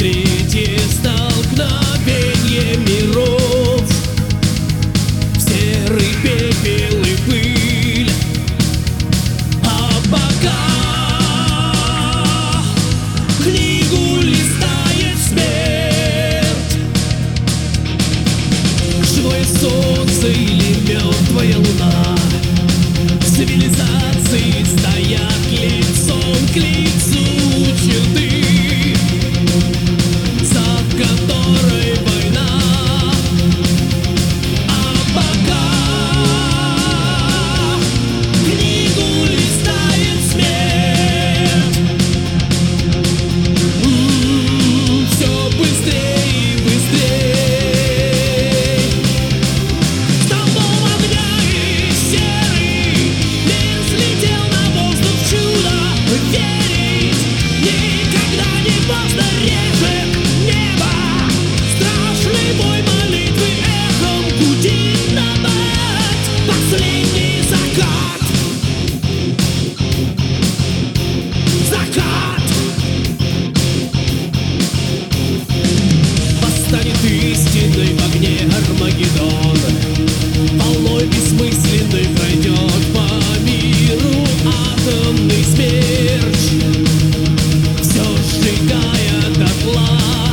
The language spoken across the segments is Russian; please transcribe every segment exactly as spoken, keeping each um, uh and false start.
третье столкновение миров, в серый пепел и пыль. А пока книгу листает смерть, живое солнце или мертвая луна, цивилизации стоят лицом к лицу, черты, за которой война. А пока книгу листает смерть, м-м, все быстрее и быстрее. Столбом огня и серый мир взлетел на воздух, чудо верить никогда не поздно. Режет небо страшный бой молитвы, эхом гудит набат последний закат. Закат восстанет истинный в огне Армагеддон, волной бессмысленной пройдет по миру атомный смерч, все сжигая дотла.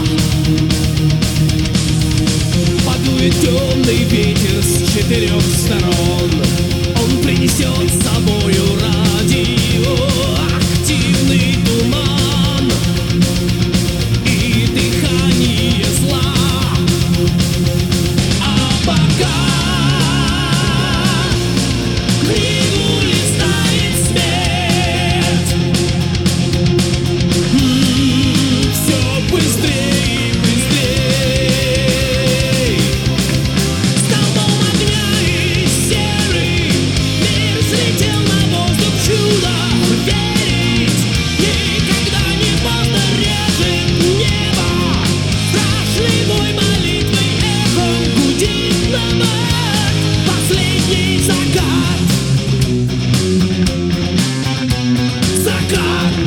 Подует темный ветер с четырех сторон, он принесет с собою радиоактивный туман и дыхание зла. А пока книгу листает смерть, м-м, все быстрее и быстрее. Столбом огня и серый мир взлетел на воздух, чудо верить никогда не поздно. Режет небо страшный бой молитвой, эхом гудит набат последний закат. Закат.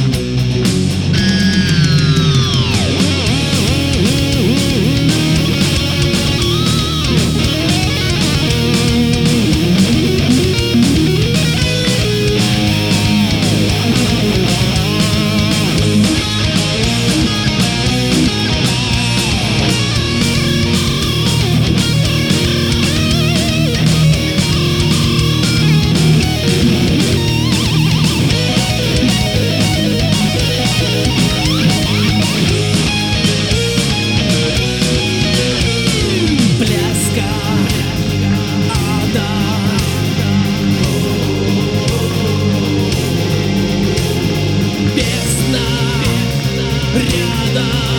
Пляска ада, бездна рядом.